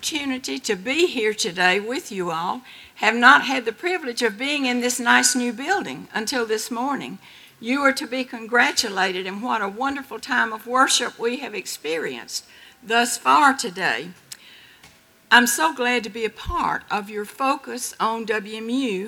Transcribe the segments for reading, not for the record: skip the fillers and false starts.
opportunity to be here today with you all. Have not had the privilege of being in this nice new building until this morning. You are to be congratulated, and what a wonderful time of worship we have experienced thus far today. I'm so glad to be a part of your Focus on WMU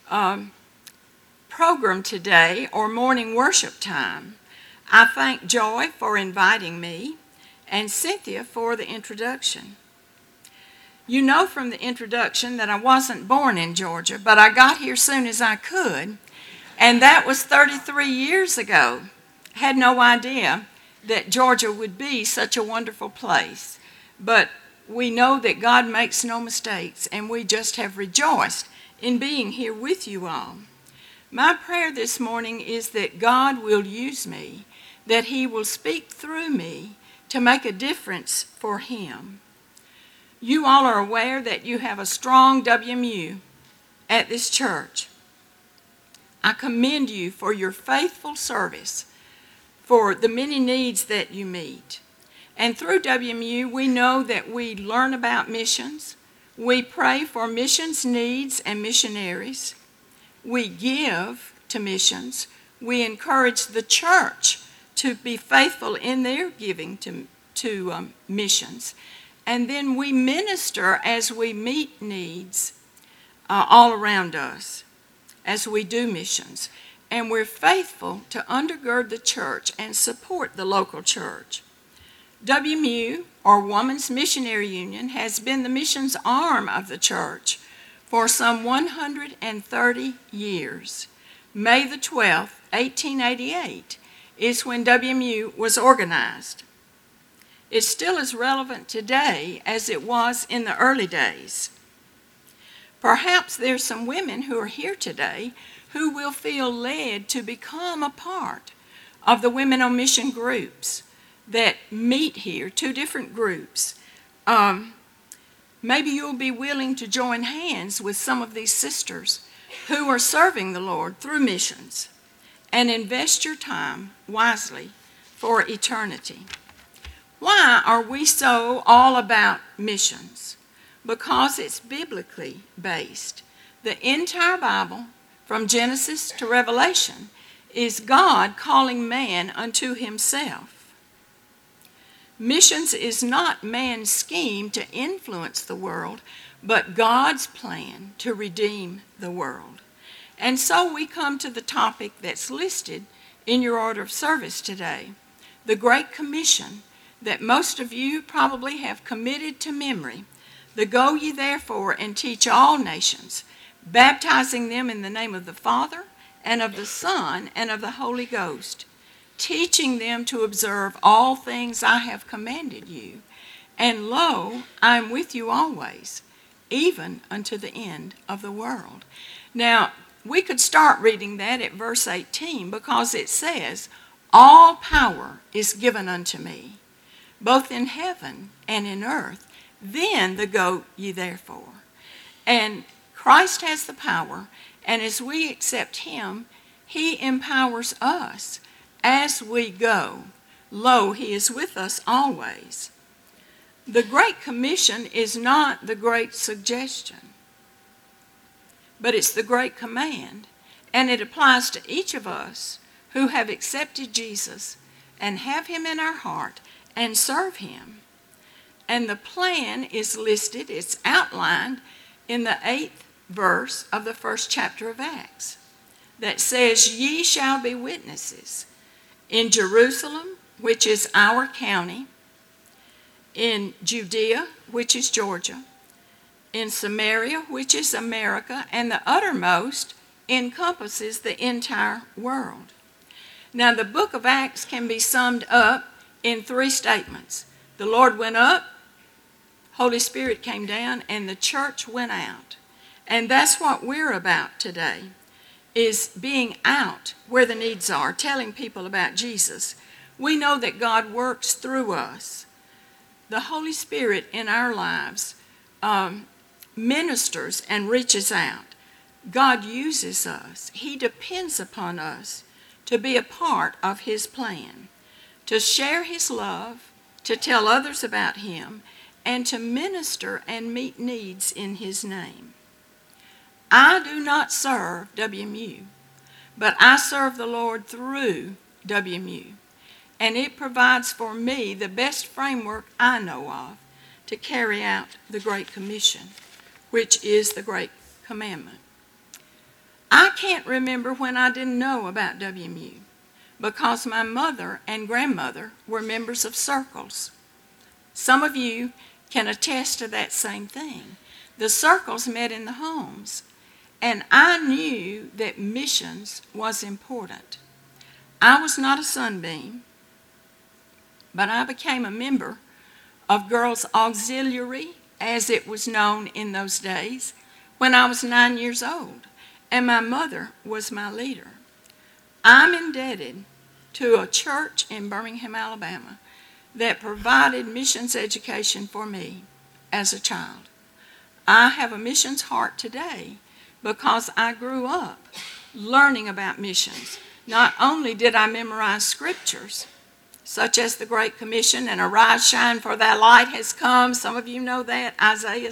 program today, or morning worship time. I thank Joy for inviting me and Cynthia for the introduction. You know from the introduction that I wasn't born in Georgia, but I got here soon as I could, and that was 33 years ago. Had no idea that Georgia would be such a wonderful place, but we know that God makes no mistakes, and we just have rejoiced in being here with you all. My prayer this morning is that God will use me, that He will speak through me to make a difference for Him. You all are aware that you have a strong WMU at this church. I commend you for your faithful service, for the many needs that you meet. And through WMU, we know that we learn about missions. We pray for missions needs and missionaries. We give to missions. We encourage the church to be faithful in their giving to missions. And then we minister as we meet needs all around us as we do missions. And we're faithful to undergird the church and support the local church. WMU, or Women's Missionary Union, has been the missions arm of the church for some 130 years. May the 12th, 1888, is when WMU was organized. It's still as relevant today as it was in the early days. Perhaps there's some women who are here today who will feel led to become a part of the Women on Mission groups that meet here, 2 different groups. Maybe you'll be willing to join hands with some of these sisters who are serving the Lord through missions and invest your time wisely for eternity. Why are we so all about missions? Because it's biblically based. The entire Bible, from Genesis to Revelation, is God calling man unto Himself. Missions is not man's scheme to influence the world, but God's plan to redeem the world. And so we come to the topic that's listed in your order of service today, the Great Commission that most of you probably have committed to memory. The Go ye therefore and teach all nations, baptizing them in the name of the Father and of the Son and of the Holy Ghost, teaching them to observe all things I have commanded you. And lo, I am with you always, even unto the end of the world. Now, we could start reading that at verse 18, because it says, all power is given unto me, both in heaven and in earth. Then the go ye therefore. And Christ has the power, and as we accept Him, He empowers us as we go. Lo, He is with us always. The Great Commission is not the Great Suggestion, but it's the Great Command, and it applies to each of us who have accepted Jesus and have Him in our heart and serve Him. And the plan is listed, it's outlined in the 8th verse of the 1st chapter of Acts, that says, ye shall be witnesses in Jerusalem, which is our county, in Judea, which is Georgia, in Samaria, which is America, and the uttermost encompasses the entire world. Now, the book of Acts can be summed up in 3 statements. The Lord went up, Holy Spirit came down, and the church went out. And that's what we're about today, is being out where the needs are, telling people about Jesus. We know that God works through us. The Holy Spirit in our lives ministers and reaches out. God uses us. He depends upon us to be a part of His plan, to share His love, to tell others about Him, and to minister and meet needs in His name. I do not serve WMU, but I serve the Lord through WMU, and it provides for me the best framework I know of to carry out the Great Commission, which is the Great Commandment. I can't remember when I didn't know about WMU, because my mother and grandmother were members of circles. Some of you can attest to that same thing. The circles met in the homes, and I knew that missions was important. I was not a sunbeam, but I became a member of Girls Auxiliary, as it was known in those days, when I was 9 years old, and my mother was my leader. I'm indebted to a church in Birmingham, Alabama, that provided missions education for me as a child. I have a missions heart today because I grew up learning about missions. Not only did I memorize scriptures, such as the Great Commission and Arise, Shine, for thy light has come. Some of you know that, Isaiah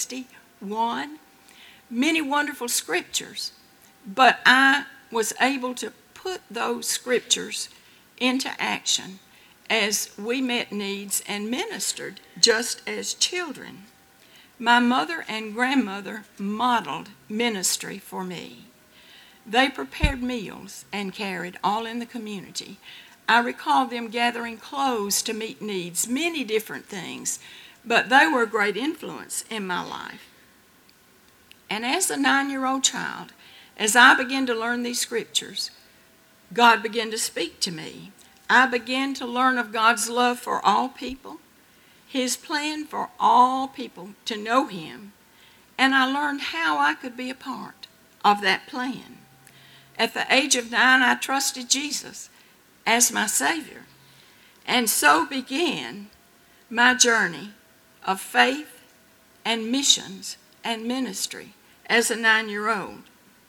61. Many wonderful scriptures, but I was able to put those scriptures into action as we met needs and ministered just as children. My mother and grandmother modeled ministry for me. They prepared meals and carried all in the community. I recall them gathering clothes to meet needs, many different things, but they were a great influence in my life. And as a 9-year-old child, as I began to learn these scriptures, God began to speak to me. I began to learn of God's love for all people, His plan for all people to know Him, and I learned how I could be a part of that plan. At the age of 9, I trusted Jesus as my Savior, and so began my journey of faith and missions and ministry as a 9-year-old.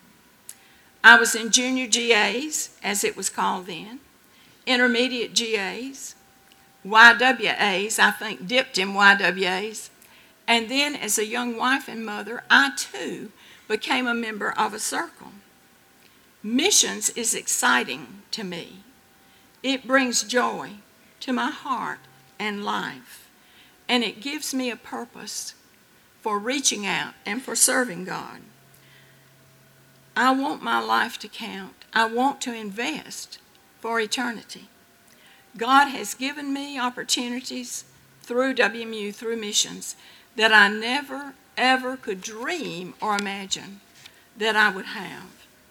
I was in junior GAs, as it was called then, intermediate GAs, YWAs, I think dipped in YWAs, and then as a young wife and mother, I too became a member of a circle. Missions is exciting to me. It brings joy to my heart and life, and it gives me a purpose for reaching out and for serving God. I want my life to count. I want to invest for eternity. God has given me opportunities through WMU, through missions, that I never, ever could dream or imagine that I would have.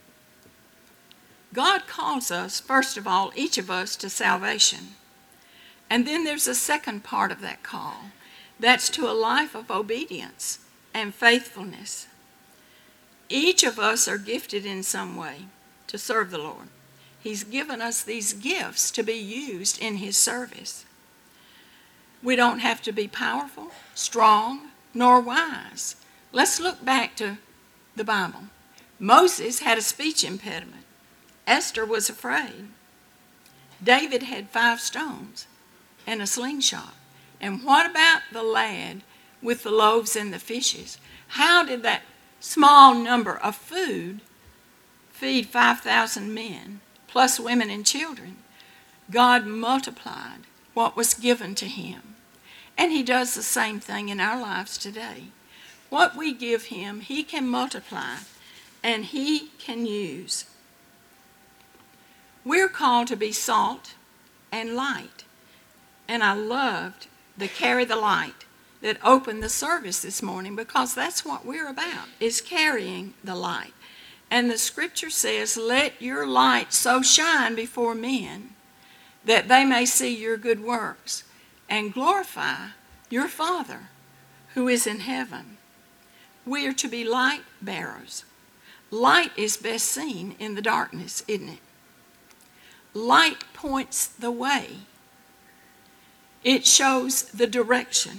God calls us, first of all, each of us, to salvation. And then there's a second part of that call. That's to a life of obedience and faithfulness. Each of us are gifted in some way to serve the Lord. He's given us these gifts to be used in His service. We don't have to be powerful, strong, nor wise. Let's look back to the Bible. Moses had a speech impediment. Esther was afraid. David had 5 stones and a slingshot. And what about the lad with the loaves and the fishes? How did that small number of food feed 5,000 men, plus women and children? God multiplied what was given to him. And He does the same thing in our lives today. What we give Him, He can multiply and He can use. We're called to be salt and light. And I loved the Carry the Light that opened the service this morning, because that's what we're about, is carrying the light. And the scripture says, let your light so shine before men that they may see your good works and glorify your Father who is in heaven. We are to be light bearers. Light is best seen in the darkness, isn't it? Light points the way. It shows the direction.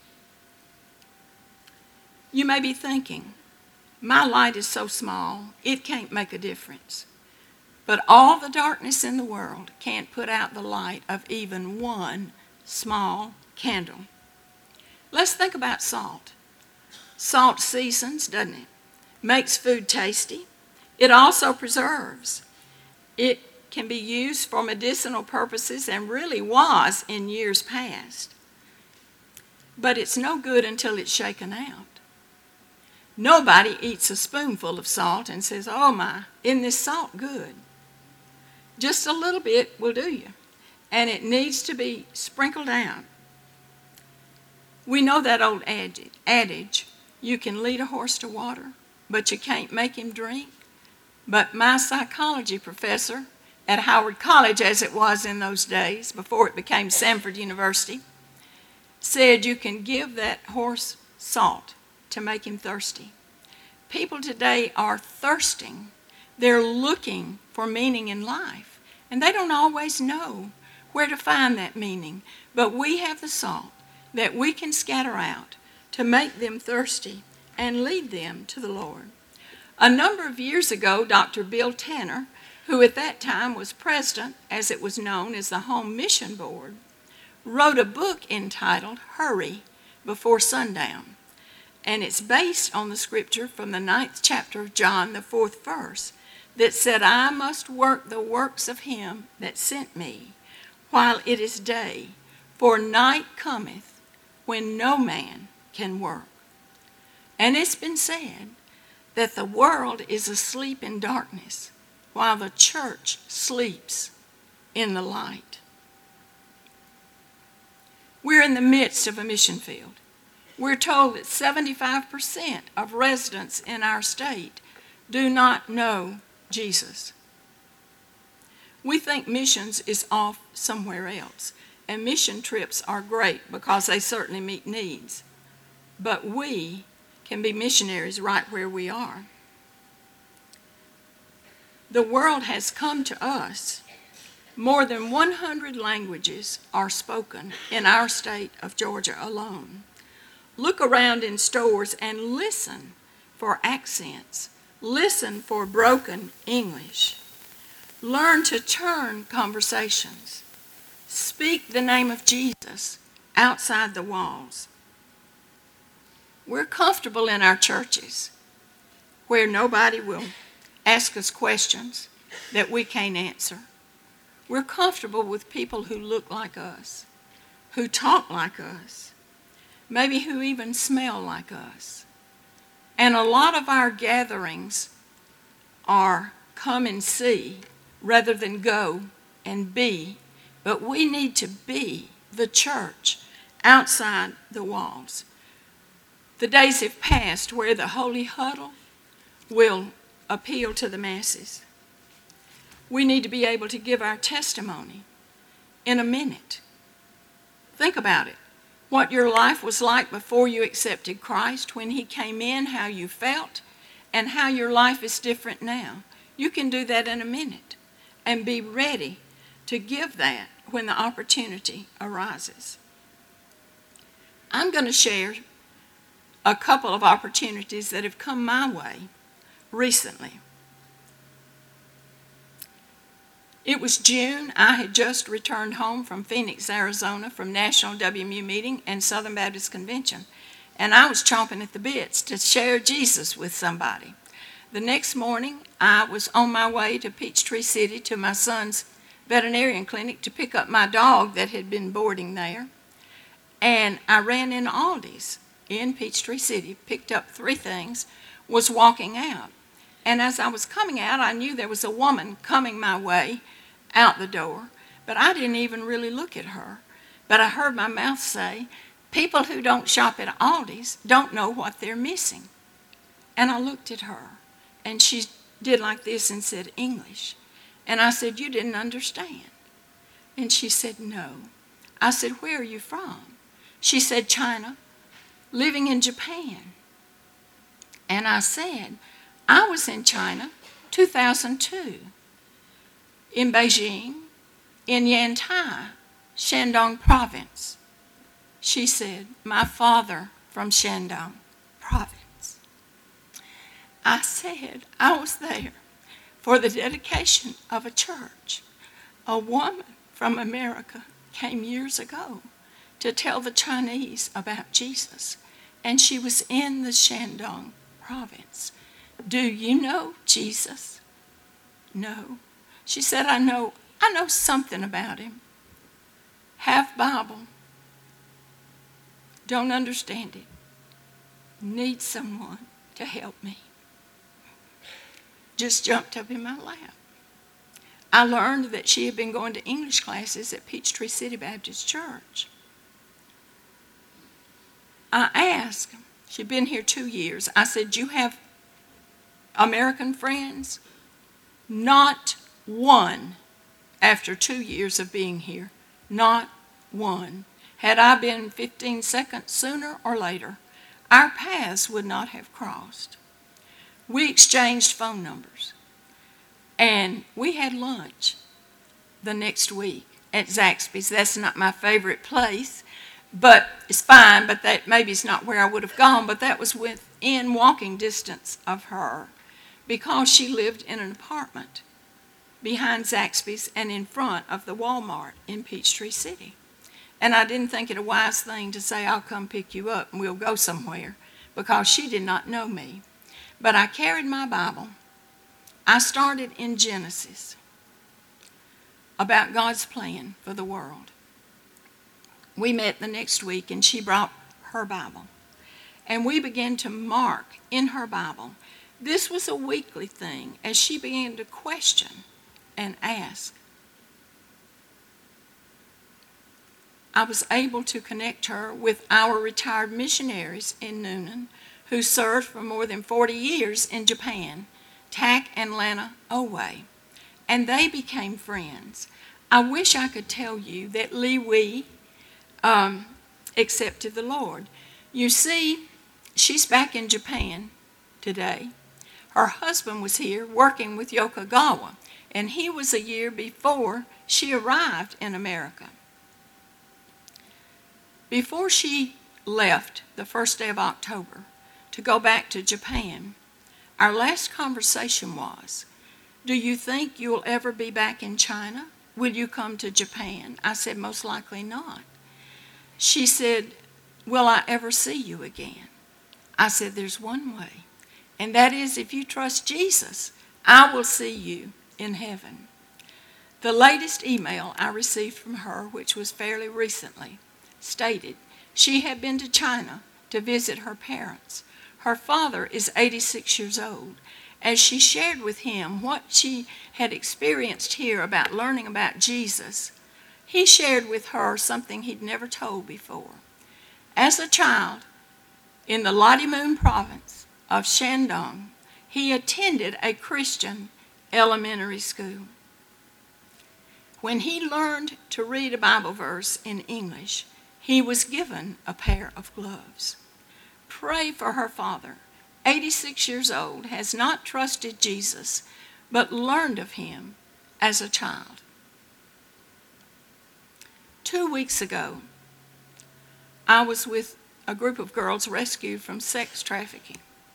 You may be thinking, my light is so small, it can't make a difference. But all the darkness in the world can't put out the light of even one small candle. Let's think about salt. Salt seasons, doesn't it? Makes food tasty. It also preserves. It can be used for medicinal purposes and really was in years past. But it's no good until it's shaken out. Nobody eats a spoonful of salt and says, "Oh my, isn't this salt good?" Just a little bit will do you. And it needs to be sprinkled out. We know that old adage, you can lead a horse to water, but you can't make him drink. But my psychology professor at Howard College, as it was in those days, before it became Samford University, said you can give that horse salt to make him thirsty. People today are thirsting. They're looking for meaning in life, and they don't always know where to find that meaning. But we have the salt that we can scatter out to make them thirsty and lead them to the Lord. A number of years ago, Dr. Bill Tanner, who at that time was president, as it was known as the Home Mission Board, wrote a book entitled Hurry Before Sundown. And it's based on the scripture from the 9th chapter of John, the 4th verse, that said, "I must work the works of him that sent me, while it is day, for night cometh when no man can work." And it's been said that the world is asleep in darkness, while the church sleeps in the light. We're in the midst of a mission field. We're told that 75% of residents in our state do not know Jesus. We think missions is off somewhere else, and mission trips are great because they certainly meet needs. But we can be missionaries right where we are. The world has come to us. More than 100 languages are spoken in our state of Georgia alone. Look around in stores and listen for accents. Listen for broken English. Learn to turn conversations. Speak the name of Jesus outside the walls. We're comfortable in our churches where nobody will ask us questions that we can't answer. We're comfortable with people who look like us, who talk like us, maybe who even smell like us. And a lot of our gatherings are come and see rather than go and be. But we need to be the church outside the walls. The days have passed where the holy huddle will appeal to the masses. We need to be able to give our testimony in a minute. Think about it. What your life was like before you accepted Christ, when he came in, how you felt, and how your life is different now. You can do that in a minute and be ready to give that when the opportunity arises. I'm going to share a couple of opportunities that have come my way recently. It was June. I had just returned home from Phoenix, Arizona, from National WMU meeting and Southern Baptist Convention, and I was chomping at the bits to share Jesus with somebody. The next morning, I was on my way to Peachtree City to my son's veterinarian clinic to pick up my dog that had been boarding there, and I ran in Aldi's in Peachtree City, picked up 3 things, was walking out. And as I was coming out, I knew there was a woman coming my way out the door, but I didn't even really look at her. But I heard my mouth say, people who don't shop at Aldi's don't know what they're missing. And I looked at her, and she did like this and said, English. And I said, you didn't understand. And she said, no. I said, where are you from? She said, China, living in Japan. And I said, I was in China 2002, in Beijing, in Yantai, Shandong province. She said, my father from Shandong province. I said, I was there for the dedication of a church. A woman from America came years ago to tell the Chinese about Jesus. And she was in the Shandong province. Do you know Jesus? No. She said, I know something about him. Have Bible. Don't understand it. Need someone to help me. Just jumped up in my lap. I learned that she had been going to English classes at Peachtree City Baptist Church. I asked, she'd been here 2 years, I said, "You have American friends?" Not one, after 2 years of being here, not one. Had I been 15 seconds sooner or later, our paths would not have crossed. We exchanged phone numbers, and we had lunch the next week at Zaxby's. That's not my favorite place, but it's fine, but that maybe is not where I would have gone, but that was within walking distance of her because she lived in an apartment behind Zaxby's and in front of the Walmart in Peachtree City. And I didn't think it a wise thing to say, "I'll come pick you up and we'll go somewhere," because she did not know me. But I carried my Bible. I started in Genesis about God's plan for the world. We met the next week and she brought her Bible. And we began to mark in her Bible. This was a weekly thing as she began to question and ask. I was able to connect her with our retired missionaries in Newnan who served for more than 40 years in Japan, Tak and Lana Owe, and they became friends. I wish I could tell you that Li Wei accepted the Lord. You see, she's back in Japan today. Her husband was here working with Yokogawa, and he was a year before she arrived in America. Before she left the first day of October to go back to Japan, our last conversation was, "Do you think you'll ever be back in China? Will you come to Japan?" I said, "Most likely not." She said, "Will I ever see you again?" I said, "There's one way, and that is if you trust Jesus, I will see you in heaven." The latest email I received from her, which was fairly recently, stated she had been to China to visit her parents. Her father is 86 years old. As she shared with him what she had experienced here about learning about Jesus, he shared with her something he'd never told before. As a child, in the Latimun province of Shandong, he attended a Christian elementary school. When he learned to read a Bible verse in English, he was given a pair of gloves. Pray for her father, 86 years old, has not trusted Jesus, but learned of him as a child. 2 weeks ago, I was with a group of girls rescued from sex trafficking.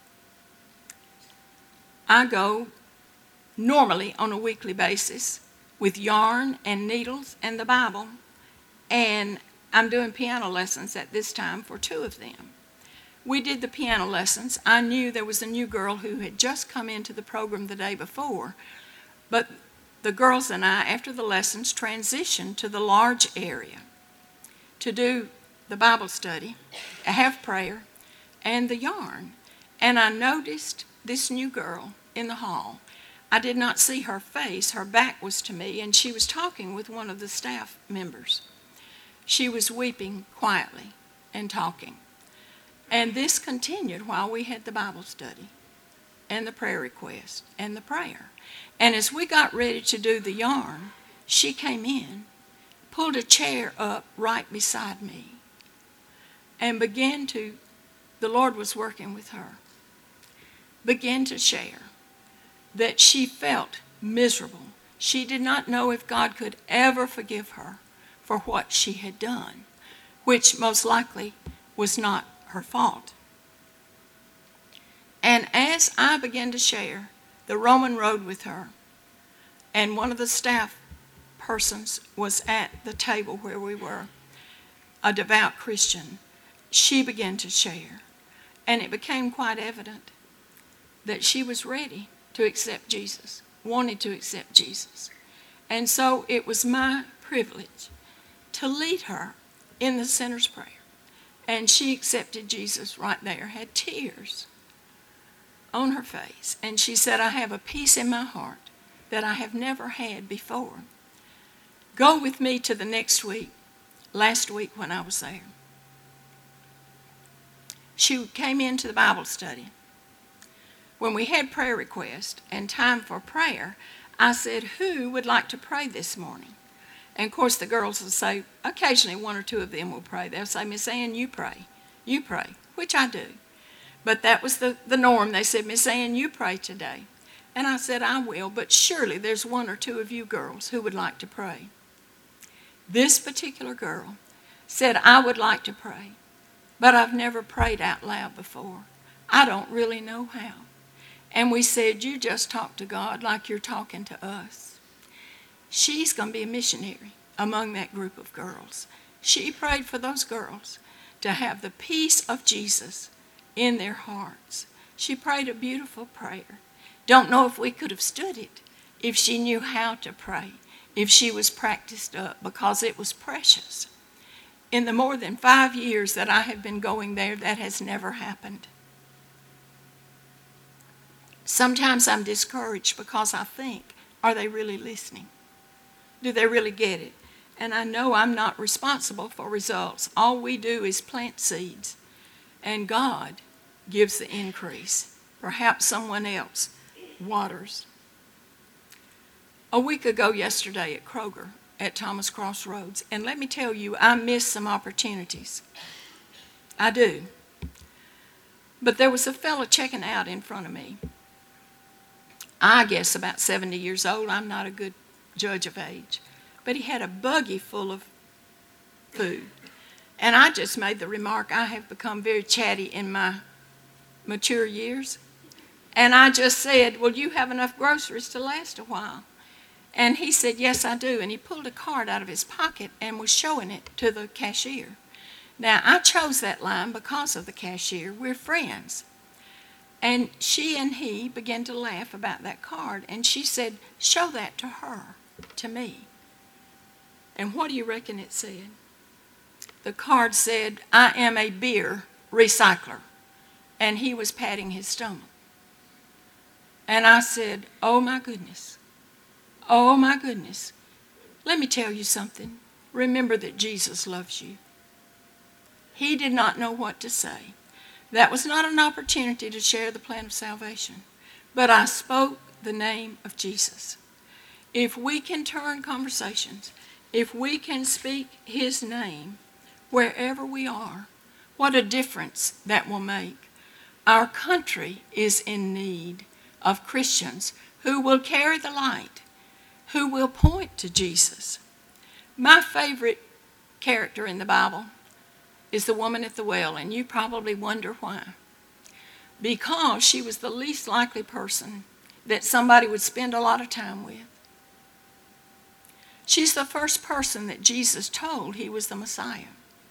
I go normally on a weekly basis with yarn and needles and the Bible, and I'm doing piano lessons at this time for 2 of them. We did the piano lessons. I knew there was a new girl who had just come into the program the day before, but the girls and I, after the lessons, transitioned to the large area to do the Bible study, have prayer, and the yarn. And I noticed this new girl in the hall. I did not see her face. Her back was to me, and she was talking with one of the staff members. She was weeping quietly and talking. And this continued while we had the Bible study and the prayer request and the prayer. And as we got ready to do the yarn, she came in, pulled a chair up right beside me, and the Lord was working with her, began to share that she felt miserable. She did not know if God could ever forgive her for what she had done, which most likely was not her fault. And as I began to share the Roman road with her, and one of the staff persons was at the table where we were, a devout Christian, she began to share. And it became quite evident that she was ready to accept Jesus, wanted to accept Jesus. And so it was my privilege to lead her in the sinner's prayer. And she accepted Jesus right there, had tears on her face. And she said, I have a peace in my heart that I have never had before. Go with me to the next week, last week when I was there. She came into the Bible study. When we had prayer requests and time for prayer, I said, who would like to pray this morning? And of course the girls will say, occasionally one or two of them will pray. They'll say, Miss Ann, you pray, which I do. But that was the norm. They said, Miss Ann, you pray today. And I said, I will, but surely there's one or two of you girls who would like to pray. This particular girl said, I would like to pray, but I've never prayed out loud before. I don't really know how. And we said, you just talk to God like you're talking to us. She's going to be a missionary among that group of girls. She prayed for those girls to have the peace of Jesus in their hearts. She prayed a beautiful prayer. Don't know if we could have stood it if she knew how to pray, if she was practiced up, because it was precious. In the more than 5 years that I have been going there, that has never happened. Sometimes I'm discouraged because I think, are they really listening? Do they really get it? And I know I'm not responsible for results. All we do is plant seeds, and God gives the increase. Perhaps someone else waters. A week ago yesterday at Kroger, at Thomas Crossroads, and let me tell you, I missed some opportunities. I do. But there was a fellow checking out in front of me. I guess about 70 years old. I'm not a good judge of age. But he had a buggy full of food. And I just made the remark, I have become very chatty in my mature years. And I just said, well, you have enough groceries to last a while. And he said, yes, I do. And he pulled a card out of his pocket and was showing it to the cashier. Now, I chose that line because of the cashier. We're friends. And she and he began to laugh about that card. And she said, show that to her, to me. And what do you reckon it said? The card said, I am a beer recycler. And he was patting his stomach. And I said, oh my goodness. Oh my goodness. Let me tell you something. Remember that Jesus loves you. He did not know what to say. That was not an opportunity to share the plan of salvation. But I spoke the name of Jesus. If we can turn conversations, if we can speak his name wherever we are, what a difference that will make. Our country is in need of Christians who will carry the light, who will point to Jesus. My favorite character in the Bible is the woman at the well, and you probably wonder why. Because she was the least likely person that somebody would spend a lot of time with. She's the first person that Jesus told he was the Messiah.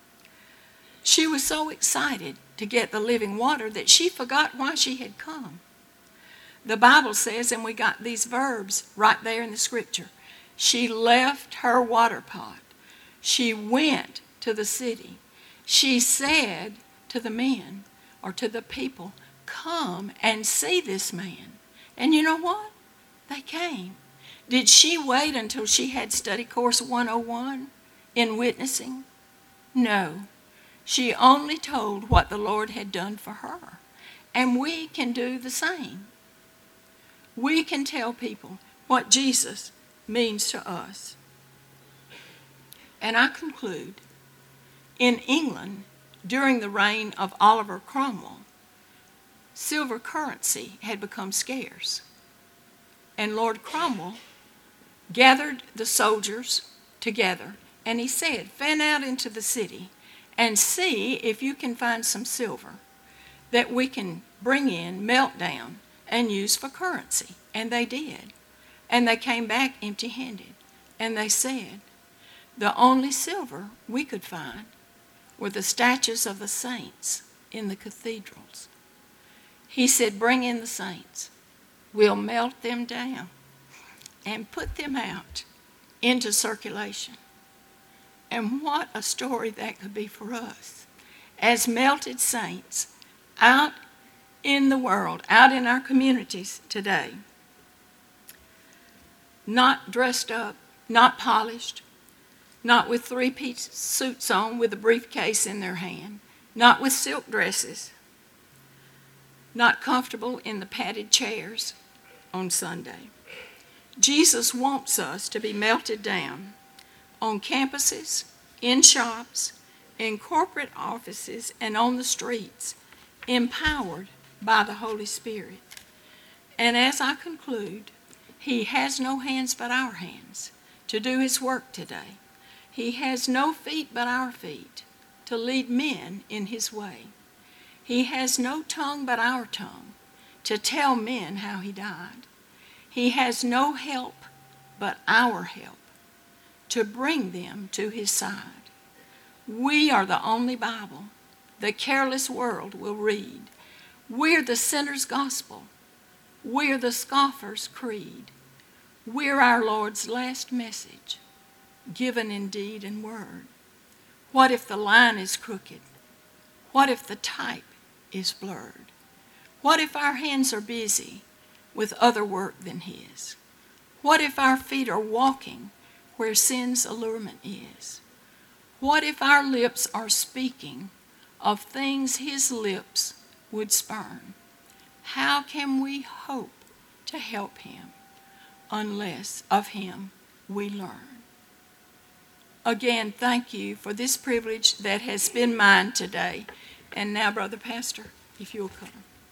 She was so excited to get the living water that she forgot why she had come. The Bible says, and we got these verbs right there in the scripture, she left her water pot. She went to the city. She said to the men, or to the people, come and see this man. And you know what? They came. Did she wait until she had study course 101 in witnessing? No. She only told what the Lord had done for her. And we can do the same. We can tell people what Jesus means to us. And I conclude, in England, during the reign of Oliver Cromwell, silver currency had become scarce. And Lord Cromwell gathered the soldiers together, and he said, fan out into the city and see if you can find some silver that we can bring in, melt down, and use for currency. And they did. And they came back empty-handed. And they said, the only silver we could find were the statues of the saints in the cathedrals. He said, bring in the saints. We'll melt them down and put them out into circulation. And what a story that could be for us as melted saints out in the world, out in our communities today. Not dressed up, not polished, not with three-piece suits on with a briefcase in their hand, not with silk dresses, not comfortable in the padded chairs on Sunday. Jesus wants us to be melted down on campuses, in shops, in corporate offices, and on the streets, empowered by the Holy Spirit. And as I conclude, he has no hands but our hands to do his work today. He has no feet but our feet to lead men in his way. He has no tongue but our tongue to tell men how he died. He has no help but our help to bring them to his side. We are the only Bible the careless world will read. We're the sinner's gospel. We're the scoffer's creed. We're our Lord's last message, given in deed and word. What if the line is crooked? What if the type is blurred? What if our hands are busy with other work than his? What if our feet are walking where sin's allurement is? What if our lips are speaking of things his lips would spurn? How can we hope to help him unless of him we learn? Again, thank you for this privilege that has been mine today. And now, Brother Pastor, if you'll come.